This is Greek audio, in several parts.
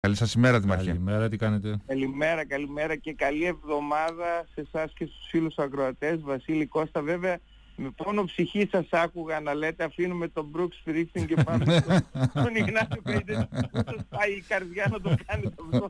Καλή σας ημέρα, Δημαρχέ. Καλημέρα, τι κάνετε? Καλημέρα και καλή εβδομάδα σε εσάς και στους φίλους ακροατές. Βασίλη, Κώστα, βέβαια με πόνο ψυχή σας άκουγα να λέτε αφήνουμε τον Brooks Springsteen και πάμε στον Ιγνάτιο Καϊτές. Πού σας πάει η καρδιά να το κάνετε αυτό?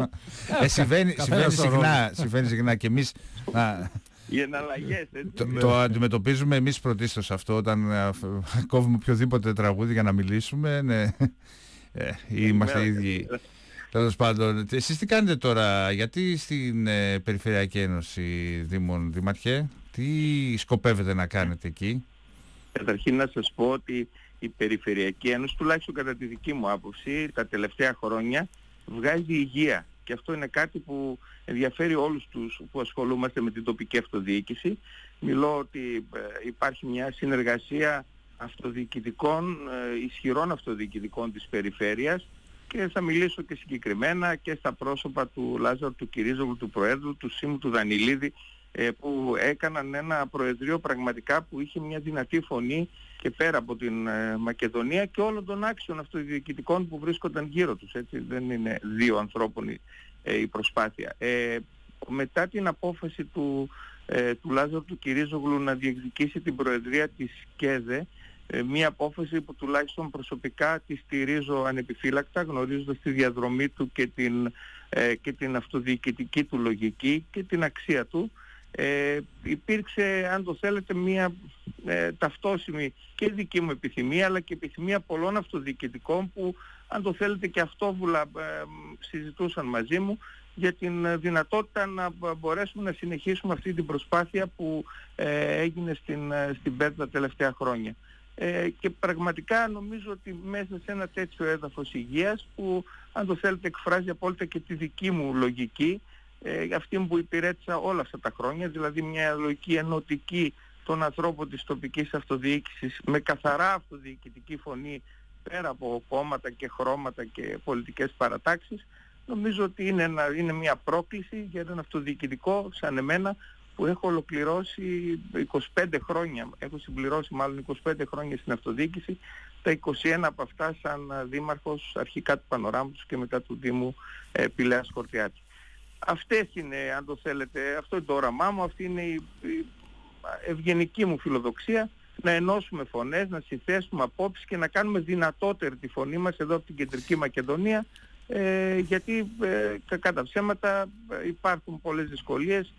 Συμβαίνει συχνά και εμείς οι εναλλαγές, έτσι. Το αντιμετωπίζουμε εμείς πρωτίστως αυτό όταν κόβουμε οποιοδήποτε τραγούδι για να μιλήσουμε. Ναι. Είμαστε ίδιοι. Τέλος πάντων, εσείς τι κάνετε τώρα, γιατί στην Περιφερειακή Ένωση Δήμων, Δημαρχέ, τι σκοπεύετε να κάνετε εκεί? Καταρχήν να σας πω ότι η Περιφερειακή Ένωση, τουλάχιστον κατά τη δική μου άποψη, τα τελευταία χρόνια βγάζει υγεία. Και αυτό είναι κάτι που ενδιαφέρει όλους τους που ασχολούμαστε με την τοπική αυτοδιοίκηση. Μιλώ ότι υπάρχει μια συνεργασία αυτοδιοικητικών, ισχυρών αυτοδιοικητικών της περιφέρειας, και θα μιλήσω και συγκεκριμένα και στα πρόσωπα του Λάζαρου του Κυρίζογλου, του Προέδρου, του Σίμου του Δανιλίδη, που έκαναν ένα προεδρείο πραγματικά που είχε μια δυνατή φωνή και πέρα από την Μακεδονία και όλων των άξιων αυτοδιοικητικών που βρίσκονταν γύρω τους. Έτσι, δεν είναι δύο ανθρώπων η προσπάθεια. Μετά την απόφαση του Λάζαρου του Κυρίζογλου να διεκδικήσει την προεδρία της ΚΕΔΕ, μία απόφαση που τουλάχιστον προσωπικά τη στηρίζω ανεπιφύλακτα, γνωρίζοντας τη διαδρομή του και την αυτοδιοικητική του λογική και την αξία του. Υπήρξε, αν το θέλετε, μία ταυτόσιμη και δική μου επιθυμία, αλλά και επιθυμία πολλών αυτοδιοικητικών που, αν το θέλετε, και αυτόβουλα συζητούσαν μαζί μου για την δυνατότητα να μπορέσουμε να συνεχίσουμε αυτή την προσπάθεια που έγινε στην ΠΕΤ τα τελευταία χρόνια. Και πραγματικά νομίζω ότι μέσα σε ένα τέτοιο έδαφος υγείας που, αν το θέλετε, εκφράζει απόλυτα και τη δική μου λογική, αυτή που υπηρέτησα όλα αυτά τα χρόνια, δηλαδή μια λογική ενωτική των ανθρώπων της τοπικής αυτοδιοίκησης με καθαρά αυτοδιοικητική φωνή πέρα από κόμματα και χρώματα και πολιτικές παρατάξεις. Νομίζω ότι είναι μια πρόκληση για έναν αυτοδιοικητικό σαν εμένα, που έχω ολοκληρώσει 25 χρόνια, έχω συμπληρώσει μάλλον 25 χρόνια στην αυτοδιοίκηση, τα 21 από αυτά σαν δήμαρχος αρχικά του Πανοράμου και μετά του Δήμου Πηλαίας Χορτιάτη. Αυτές είναι, αν το θέλετε, αυτό είναι το όραμά μου, αυτή είναι η ευγενική μου φιλοδοξία, να ενώσουμε φωνές, να συνθέσουμε απόψεις και να κάνουμε δυνατότερη τη φωνή μας εδώ από την Κεντρική Μακεδονία, γιατί κατά ψέματα υπάρχουν πολλές δυσκολίες.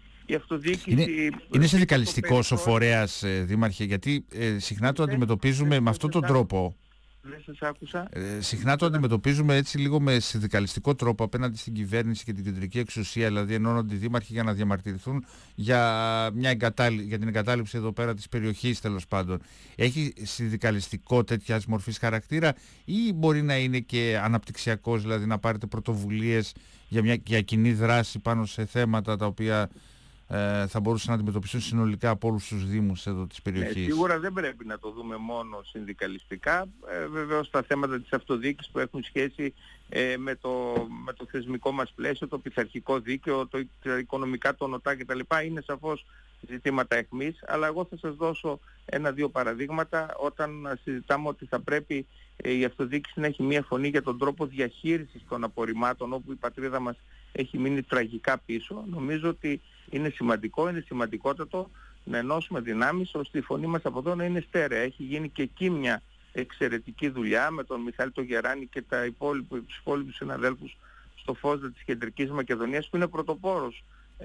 Είναι συνδικαλιστικός ο φορέας, Δήμαρχε, γιατί συχνά το αντιμετωπίζουμε με αυτόν τον τρόπο. Δεν σας άκουσα. Συχνά το αντιμετωπίζουμε έτσι λίγο με συνδικαλιστικό τρόπο απέναντι στην κυβέρνηση και την κεντρική εξουσία, δηλαδή ενώνονται οι δήμαρχοι για να διαμαρτυρηθούν για την εγκατάλειψη εδώ πέρα της περιοχής, τέλος πάντων. Έχει συνδικαλιστικό τέτοιας μορφής χαρακτήρα ή μπορεί να είναι και αναπτυξιακός, δηλαδή να πάρετε πρωτοβουλίες για κοινή δράση πάνω σε θέματα τα οποία θα μπορούσαν να αντιμετωπιστούν συνολικά από όλους τους δήμους εδώ της περιοχής? Σίγουρα δεν πρέπει να το δούμε μόνο συνδικαλιστικά. Βεβαίως τα θέματα της αυτοδιοίκησης που έχουν σχέση με το θεσμικό μας πλαίσιο, το πειθαρχικό δίκαιο, τα οικονομικά, το ΝΟΤΑ κτλ. Είναι σαφώς ζητήματα αιχμής, αλλά εγώ θα σας δώσω ένα-δύο παραδείγματα όταν συζητάμε ότι θα πρέπει η αυτοδιοίκηση να έχει μία φωνή για τον τρόπο διαχείρισης των απορριμμάτων, όπου η πατρίδα μας έχει μείνει τραγικά πίσω. Νομίζω ότι είναι σημαντικότατο να ενώσουμε δυνάμεις ώστε η φωνή μας από εδώ να είναι στέρεα. Έχει γίνει και εκεί μια εξαιρετική δουλειά με τον Μιχάλη τον Γεράνη και τους υπόλοιπους συναδέλφους στο ΦΟΣΔΑ της Κεντρικής Μακεδονίας, που είναι πρωτοπόρος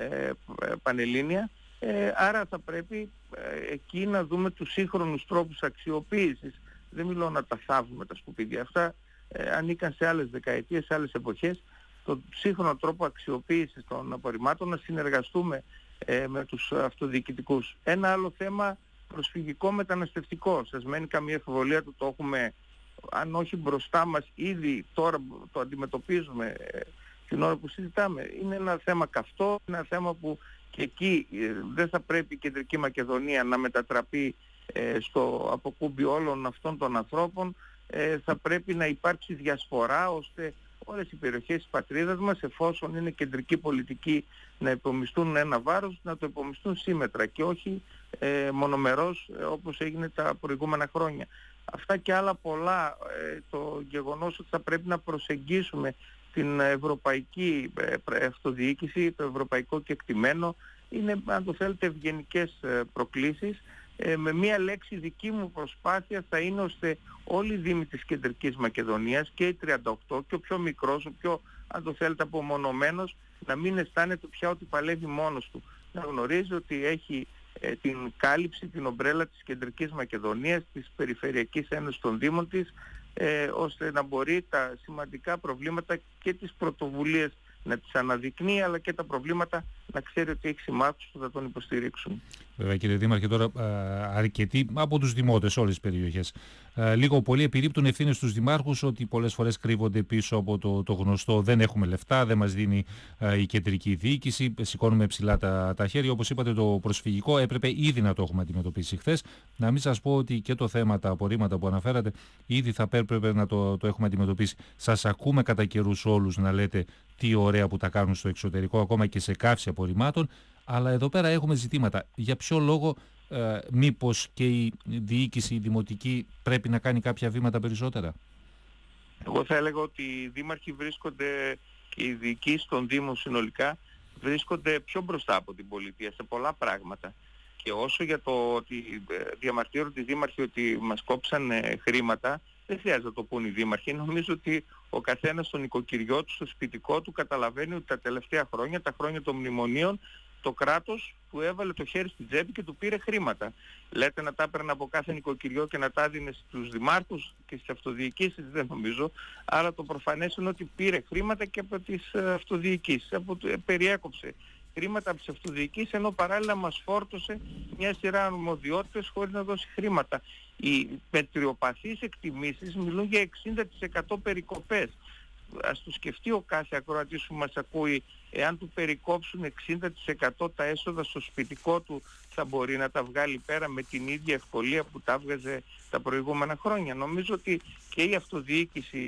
πανελλήνια. Άρα θα πρέπει εκεί να δούμε τους σύγχρονους τρόπους αξιοποίησης. Δεν μιλώ να τα θάβουμε τα σκουπίδια αυτά, ανήκαν σε άλλες δεκαετίες, σε άλλες εποχές. Το σύγχρονο τρόπο αξιοποίησης των απορριμμάτων, να συνεργαστούμε με τους αυτοδιοικητικούς. Ένα άλλο θέμα, προσφυγικό μεταναστευτικό. Σας μένει καμία αμφιβολία ότι το έχουμε, αν όχι μπροστά μας, ήδη τώρα το αντιμετωπίζουμε την ώρα που συζητάμε. Είναι ένα θέμα καυτό, ένα θέμα που και εκεί δεν θα πρέπει η Κεντρική Μακεδονία να μετατραπεί στο αποκούμπι όλων αυτών των ανθρώπων. Θα πρέπει να υπάρξει διασπορά ώστε όλες οι περιοχές της πατρίδας μας, εφόσον είναι κεντρική πολιτική να υπομισθούν ένα βάρος, να το υπομισθούν σύμμετρα και όχι μονομερώς όπως έγινε τα προηγούμενα χρόνια. Αυτά και άλλα πολλά, το γεγονός ότι θα πρέπει να προσεγγίσουμε στην ευρωπαϊκή αυτοδιοίκηση, το ευρωπαϊκό κεκτημένο. Είναι, αν το θέλετε, ευγενικές προκλήσεις. Με μία λέξη, δική μου προσπάθεια θα είναι ώστε όλοι οι δήμοι της Κεντρικής Μακεδονίας, και οι 38, και ο πιο μικρός, ο πιο, αν το θέλετε, απομονωμένος, να μην αισθάνεται πια ότι παλεύει μόνος του. Να γνωρίζει ότι έχει την κάλυψη, την ομπρέλα της Κεντρικής Μακεδονίας, της Περιφερειακής Ένωσης των Δήμων της, ώστε να μπορεί τα σημαντικά προβλήματα και τις πρωτοβουλίες να τις αναδεικνύει, αλλά και τα προβλήματα να ξέρει ότι έχει συμμάχους που θα τον υποστηρίξουν. Βέβαια, κύριε Δήμαρχε, τώρα αρκετοί από τους δημότες σε όλες τις περιοχές λίγο πολύ επιρρύπτουν ευθύνες στους δημάρχους ότι πολλές φορές κρύβονται πίσω από το γνωστό «δεν έχουμε λεφτά, δεν μας δίνει η κεντρική διοίκηση, σηκώνουμε ψηλά τα χέρια». Όπως είπατε, το προσφυγικό έπρεπε ήδη να το έχουμε αντιμετωπίσει χθες. Να μην σας πω ότι και το θέμα, τα απορρίμματα που αναφέρατε, ήδη θα έπρεπε να το έχουμε αντιμετωπίσει. Σας ακούμε κατά καιρούς όλους να λέτε τι ωραία που τα κάνουν στο εξωτερικό, ακόμα και σε καύση απορριμμάτων. Αλλά εδώ πέρα έχουμε ζητήματα. Για ποιο λόγο μήπως και η διοίκηση, η δημοτική, πρέπει να κάνει κάποια βήματα περισσότερα? Εγώ θα έλεγα ότι οι δήμαρχοι βρίσκονται, και οι διοικήσεις των δήμων συνολικά, βρίσκονται πιο μπροστά από την πολιτεία σε πολλά πράγματα. Και όσο για το ότι διαμαρτύρονται οι δήμαρχοι ότι μας κόψαν χρήματα, δεν χρειάζεται να το πούν οι δήμαρχοι. Νομίζω ότι ο καθένας στο νοικοκυριό του, στο σπιτικό του, καταλαβαίνει ότι τα τελευταία χρόνια, τα χρόνια των μνημονίων, το κράτος του έβαλε το χέρι στην τσέπη και του πήρε χρήματα. Λέτε να τα έπαιρνε από κάθε νοικοκυριό και να τα έδινε στους δημάρχους και στις αυτοδιοικήσεις, δεν νομίζω. Άρα το προφανές είναι ότι πήρε χρήματα και από τις αυτοδιοικήσεις. Περιέκοψε χρήματα από τις αυτοδιοικήσεις, ενώ παράλληλα μας φόρτωσε μια σειρά αρμοδιότητες χωρίς να δώσει χρήματα. Οι μετριοπαθείς εκτιμήσεις μιλούν για 60% περικοπές. Ας το σκεφτεί ο κάθε ακροατής που μας ακούει, εάν του περικόψουν 60% τα έσοδα στο σπιτικό του, θα μπορεί να τα βγάλει πέρα με την ίδια ευκολία που τα έβγαζε τα προηγούμενα χρόνια? Νομίζω ότι και η αυτοδιοίκηση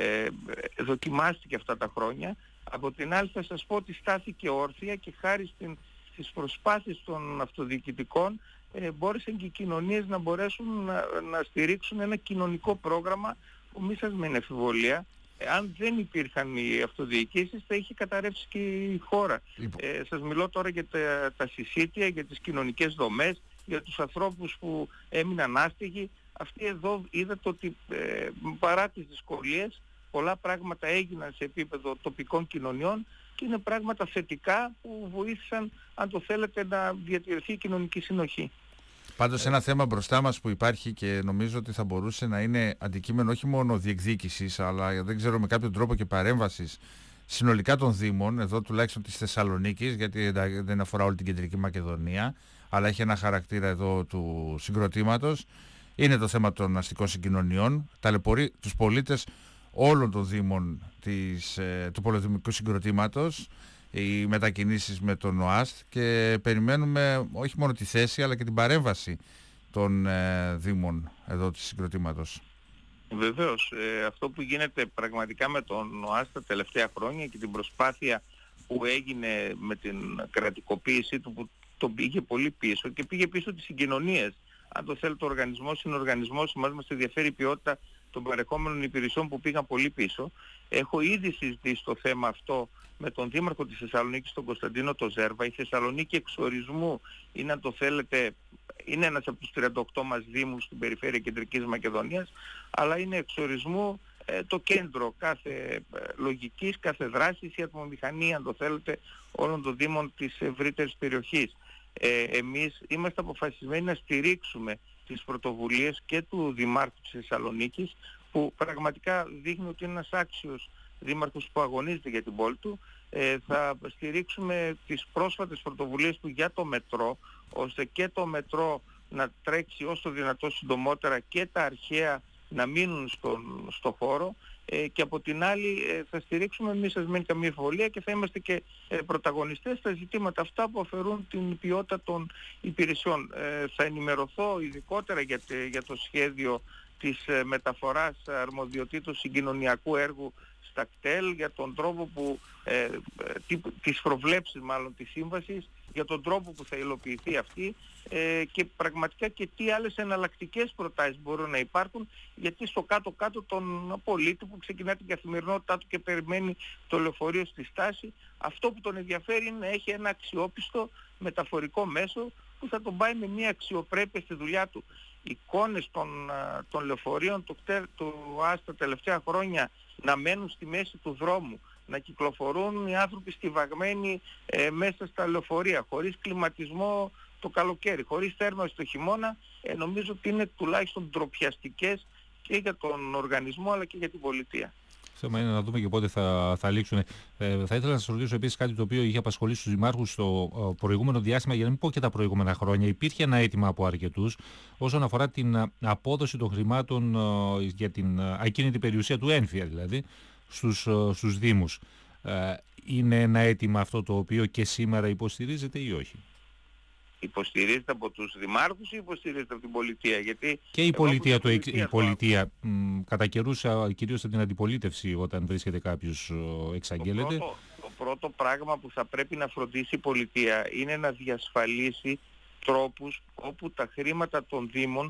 δοκιμάστηκε αυτά τα χρόνια. Από την άλλη θα σας πω ότι στάθηκε όρθια και χάρη στις προσπάθειες των αυτοδιοικητικών μπόρεσαν και οι κοινωνίες να μπορέσουν να στηρίξουν ένα κοινωνικό πρόγραμμα που μη σας μείνει αμφιβολία. Αν δεν υπήρχαν οι αυτοδιοικήσεις θα είχε καταρρεύσει και η χώρα. Σας μιλώ τώρα για τα συσίτια, για τις κοινωνικές δομές, για τους ανθρώπους που έμειναν άστεγοι. Αυτοί εδώ είδατε ότι παρά τις δυσκολίες πολλά πράγματα έγιναν σε επίπεδο τοπικών κοινωνιών και είναι πράγματα θετικά που βοήθησαν, αν το θέλετε, να διατηρηθεί η κοινωνική συνοχή. Πάντως ένα θέμα μπροστά μας που υπάρχει και νομίζω ότι θα μπορούσε να είναι αντικείμενο όχι μόνο διεκδίκησης, αλλά δεν ξέρω, με κάποιο τρόπο και παρέμβασης συνολικά των Δήμων, εδώ τουλάχιστον της Θεσσαλονίκης, γιατί δεν αφορά όλη την Κεντρική Μακεδονία, αλλά έχει ένα χαρακτήρα εδώ του συγκροτήματος, είναι το θέμα των αστικών συγκοινωνιών. Ταλαιπωρεί τους πολίτες όλων των Δήμων του πολυδημικού συγκροτήματος, οι μετακινήσεις με τον ΟΑΣΤ, και περιμένουμε όχι μόνο τη θέση αλλά και την παρέμβαση των Δήμων εδώ του συγκροτήματος. Βεβαίως, αυτό που γίνεται πραγματικά με τον ΟΑΣΤ τα τελευταία χρόνια και την προσπάθεια που έγινε με την κρατικοποίησή του, που τον πήγε πολύ πίσω και πήγε πίσω τις συγκοινωνίες. Αν το θέλει το οργανισμός, είναι οργανισμός, μας ενδιαφέρει η ποιότητα των παρεχόμενων υπηρεσιών που πήγαν πολύ πίσω. Έχω ήδη συζητήσει το θέμα αυτό με τον Δήμαρχο της Θεσσαλονίκης, τον Κωνσταντίνο το Ζέρβα. Η Θεσσαλονίκη εξορισμού είναι, αν το θέλετε, είναι ένας από τους 38 μας δήμους στην περιφέρεια Κεντρικής Μακεδονίας, αλλά είναι εξορισμού το κέντρο κάθε λογικής, κάθε δράσης, η ατμομηχανή, αν το θέλετε, όλων των δήμων της ευρύτερης περιοχής. Εμείς είμαστε αποφασισμένοι να στηρίξουμε τις πρωτοβουλίες και του Δημάρχου της Θεσσαλονίκης, που πραγματικά δείχνει ότι είναι ένας άξιος δήμαρχος που αγωνίζεται για την πόλη του. Θα στηρίξουμε τις πρόσφατες πρωτοβουλίες του για το μετρό, ώστε και το μετρό να τρέξει όσο δυνατό συντομότερα και τα αρχαία να μείνουν στο χώρο, και από την άλλη θα στηρίξουμε, μη σας μένει καμία αμφιβολία, και θα είμαστε και πρωταγωνιστές στα ζητήματα αυτά που αφαιρούν την ποιότητα των υπηρεσιών. Θα ενημερωθώ ειδικότερα για το σχέδιο της μεταφοράς αρμοδιοτήτων συγκοινωνιακού έργου στα κτέλ, για τον τρόπο που, τις προβλέψεις μάλλον της σύμβασης, για τον τρόπο που θα υλοποιηθεί αυτή και πραγματικά και τι άλλες εναλλακτικές προτάσεις μπορούν να υπάρχουν, γιατί στο κάτω-κάτω τον πολίτη που ξεκινά την καθημερινότητά του και περιμένει το λεωφορείο στη στάση, αυτό που τον ενδιαφέρει είναι να έχει ένα αξιόπιστο μεταφορικό μέσο που θα τον πάει με μια αξιοπρέπεια στη δουλειά του. Εικόνες των λεωφορείων του ΑΣ τα τελευταία χρόνια να μένουν στη μέση του δρόμου, να κυκλοφορούν οι άνθρωποι στιβαγμένοι μέσα στα λεωφορεία, χωρίς κλιματισμό το καλοκαίρι, χωρίς θέρμανση το χειμώνα, νομίζω ότι είναι τουλάχιστον ντροπιαστικές και για τον οργανισμό αλλά και για την πολιτεία. Θέμα είναι να δούμε και πότε θα λήξουν. Θα ήθελα να σας ρωτήσω επίσης κάτι το οποίο είχε απασχολήσει τους δημάρχους στο προηγούμενο διάστημα, για να μην πω και τα προηγούμενα χρόνια. Υπήρχε ένα αίτημα από αρκετούς όσον αφορά την απόδοση των χρημάτων για την ακίνητη περιουσία του έμφυα, δηλαδή στους Δήμους. Είναι ένα αίτημα αυτό το οποίο και σήμερα υποστηρίζεται ή όχι? Υποστηρίζεται από τους δημάρχους ή υποστηρίζεται από την πολιτεία? Γιατί και η πολιτεία, κατά καιρούς, κυρίως από την αντιπολίτευση, όταν βρίσκεται κάποιος, εξαγγέλλεται. Το πρώτο πράγμα που θα πρέπει να φροντίσει η πολιτεία είναι να διασφαλίσει τρόπους όπου τα χρήματα των Δήμων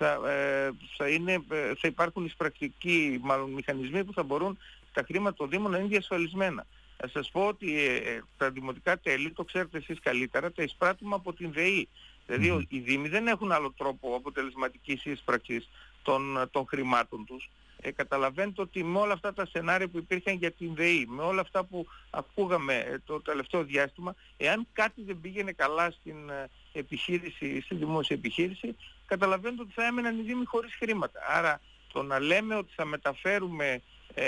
θα υπάρχουν εισπρακτικοί μηχανισμοί που θα μπορούν τα χρήματα των Δήμων να είναι διασφαλισμένα. Θα σας πω ότι τα δημοτικά τέλη, το ξέρετε εσείς καλύτερα, τα εισπράττουμε από την ΔΕΗ. Δηλαδή οι Δήμοι δεν έχουν άλλο τρόπο αποτελεσματικής εισπραξής των χρημάτων τους. Καταλαβαίνετε ότι με όλα αυτά τα σενάρια που υπήρχαν για την ΔΕΗ, με όλα αυτά που ακούγαμε το τελευταίο διάστημα, εάν κάτι δεν πήγαινε καλά στην επιχείρηση, στη δημόσια επιχείρηση, καταλαβαίνετε ότι θα έμεναν οι Δήμοι χωρίς χρήματα. Άρα το να λέμε ότι θα μεταφέρουμε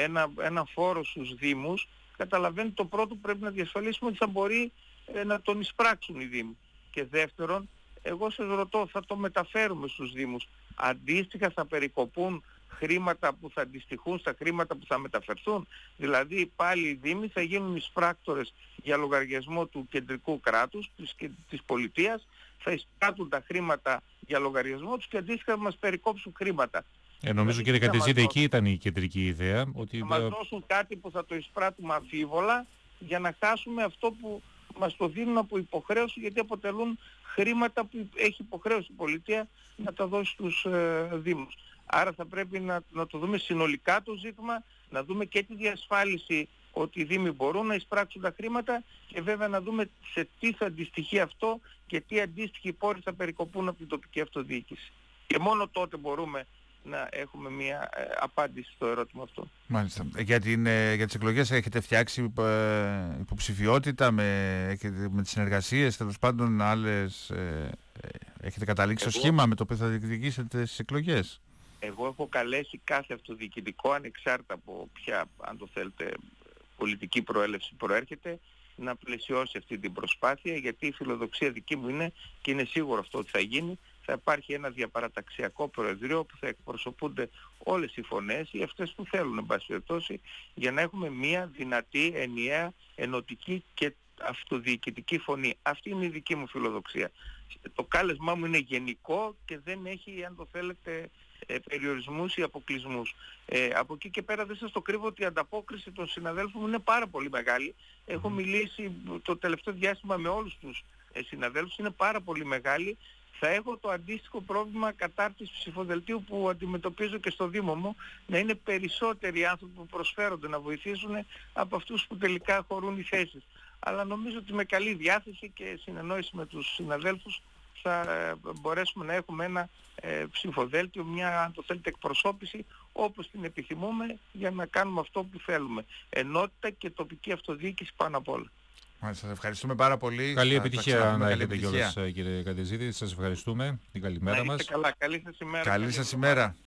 ένα φόρο στους Δήμους, καταλαβαίνετε το πρώτο που πρέπει να διασφαλίσουμε ότι θα μπορεί να τον εισπράξουν οι Δήμοι. Και δεύτερον, εγώ σας ρωτώ, θα το μεταφέρουμε στους Δήμους. Αντίστοιχα θα περικοπούν χρήματα που θα αντιστοιχούν στα χρήματα που θα μεταφερθούν. Δηλαδή πάλι οι Δήμοι θα γίνουν εισπράκτορες για λογαριασμό του κεντρικού κράτους, της πολιτείας, θα εισπράττουν τα χρήματα για λογαριασμό τους και αντίστοιχα θα μας περικόψουν χρήματα. Νομίζω κύριε Κατεζίδη, εκεί ήταν η κεντρική ιδέα. Ότι θα μας δώσουν κάτι που θα το εισπράττουμε αμφίβολα για να χάσουμε αυτό που μας το δίνουν από υποχρέωση, γιατί αποτελούν χρήματα που έχει υποχρέωση η πολιτεία να τα δώσει στους Δήμους. Άρα θα πρέπει να το δούμε συνολικά το ζήτημα, να δούμε και τη διασφάλιση ότι οι Δήμοι μπορούν να εισπράξουν τα χρήματα και βέβαια να δούμε σε τι θα αντιστοιχεί αυτό και τι αντίστοιχοι πόροι θα περικοπούν από την τοπική αυτοδιοίκηση. Και μόνο τότε μπορούμε να έχουμε μια απάντηση στο ερώτημα αυτό. Μάλιστα. Για τις εκλογές έχετε φτιάξει υποψηφιότητα με τις συνεργασίες, τέλος πάντων άλλες, έχετε καταλήξει σχήμα με το οποίο θα διεκδικήσετε στις εκλογές? Εγώ έχω καλέσει κάθε αυτοδιοικητικό, ανεξάρτητα από ποια, αν το θέλετε, πολιτική προέλευση προέρχεται, να πλαισιώσει αυτή την προσπάθεια, γιατί η φιλοδοξία δική μου είναι, και είναι σίγουρο αυτό ότι θα γίνει, θα υπάρχει ένα διαπαραταξιακό προεδρείο που θα εκπροσωπούνται όλες οι φωνές ή αυτές που θέλουν, εν πάση περιπτώσει, για να έχουμε μια δυνατή, ενιαία, ενωτική και αυτοδιοικητική φωνή. Αυτή είναι η δική μου φιλοδοξία. Το κάλεσμά μου είναι γενικό και δεν έχει, αν το θέλετε, περιορισμούς ή αποκλεισμούς. Από εκεί και πέρα δεν σας το κρύβω ότι η ανταπόκριση των συναδέλφων μου είναι πάρα πολύ μεγάλη. Έχω μιλήσει το τελευταίο διάστημα με όλους τους συναδέλφους, είναι πάρα πολύ μεγάλη. Θα έχω το αντίστοιχο πρόβλημα κατάρτισης ψηφοδελτίου που αντιμετωπίζω και στο Δήμο μου, να είναι περισσότεροι άνθρωποι που προσφέρονται να βοηθήσουν από αυτούς που τελικά χωρούν οι θέσεις. Αλλά νομίζω ότι με καλή διάθεση και συνεννόηση με τους συναδέλφους θα μπορέσουμε να έχουμε ένα ψηφοδέλτιο, μια, αν το θέλετε, εκπροσώπηση όπως την επιθυμούμε, για να κάνουμε αυτό που θέλουμε. Ενότητα και τοπική αυτοδιοίκηση πάνω απ' όλα. Σας ευχαριστούμε πάρα πολύ. Καλή επιτυχία να έχετε κιόλας, κύριε Κατεζίδη. Σας ευχαριστούμε. Την καλημέρα μας. Καλά. Καλή σας ημέρα. Καλή σας ημέρα.